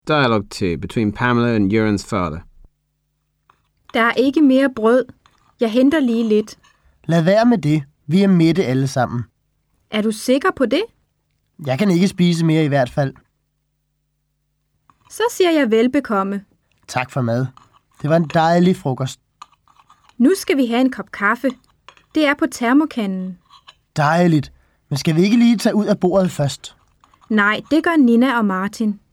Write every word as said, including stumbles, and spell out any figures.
Dialogue two between Pamela and Euron's father. Der er ikke mere brød. Jeg henter lige lidt. Lad være med det. Vi er mætte alle sammen. Er du sikker på det? Jeg kan ikke spise mere i hvert fald. Så siger jeg velbekomme. Tak for mad. Det var en dejlig frokost. Nu skal vi have en kop kaffe. Det er på termokanden. Dejligt. Men skal vi ikke lige tage ud af bordet først? Nej, det gør Nina og Martin.